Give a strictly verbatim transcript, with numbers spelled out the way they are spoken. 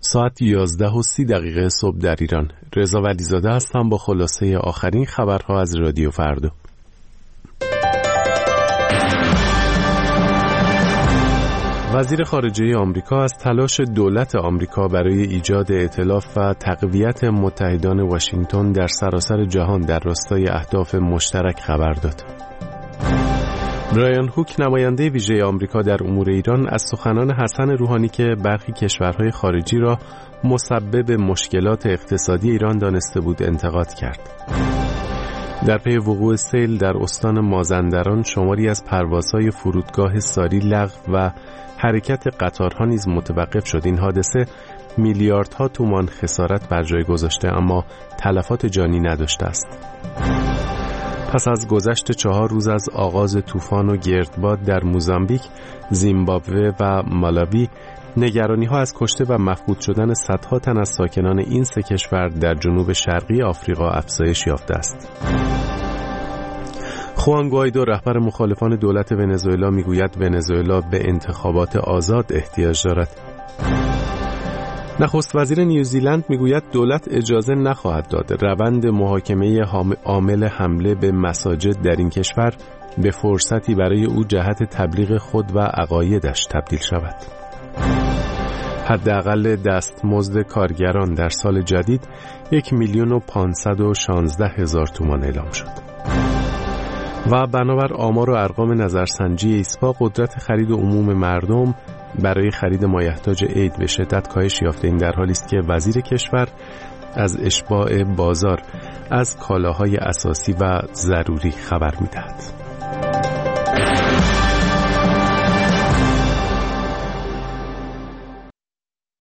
ساعت یازده و سی دقیقه صبح در ایران. رضا ولیزاده هستم با خلاصه آخرین خبرها از رادیو فردا. وزیر خارجه آمریکا از تلاش دولت آمریکا برای ایجاد ائتلاف و تقویت متحدان واشنگتن در سراسر جهان در راستای اهداف مشترک خبر داد. برایان هوک، نماینده ویژه آمریکا در امور ایران، از سخنان حسن روحانی که برخی کشورهای خارجی را مسبب مشکلات اقتصادی ایران دانسته بود انتقاد کرد. در پی وقوع سیل در استان مازندران شماری از پروازهای فرودگاه ساری لغو و حرکت قطارها نیز متوقف شد. این حادثه میلیاردها تومان خسارت بر جای گذاشته اما تلفات جانی نداشته است. پس از گذشت چهار روز از آغاز طوفان و گردباد در موزامبیک، زیمبابوه و مالاوی، نگرانی‌ها از کشته و مفقود شدن صدها تن از ساکنان این سه کشور در جنوب شرقی آفریقا افزایش یافته است. خوان گوایدو، رهبر مخالفان دولت ونزوئلا، میگوید ونزوئلا به انتخابات آزاد احتیاج دارد. نخست وزیر نیوزیلند میگوید دولت اجازه نخواهد داد روند محاکمه عامل حمله به مساجد در این کشور به فرصتی برای او جهت تبلیغ خود و عقایدش تبدیل شود. حداقل دستمزد کارگران در سال جدید یک میلیون و پانصد و شانزده هزار تومان اعلام شد. و بنابر آمار و ارقام نظرسنجی ایسپا، قدرت خرید عموم مردم برای خرید مایحتاج عید به شدت کاهش یافته. این در حالی است که وزیر کشور از اشباع بازار از کالاهای اساسی و ضروری خبر می‌دهد.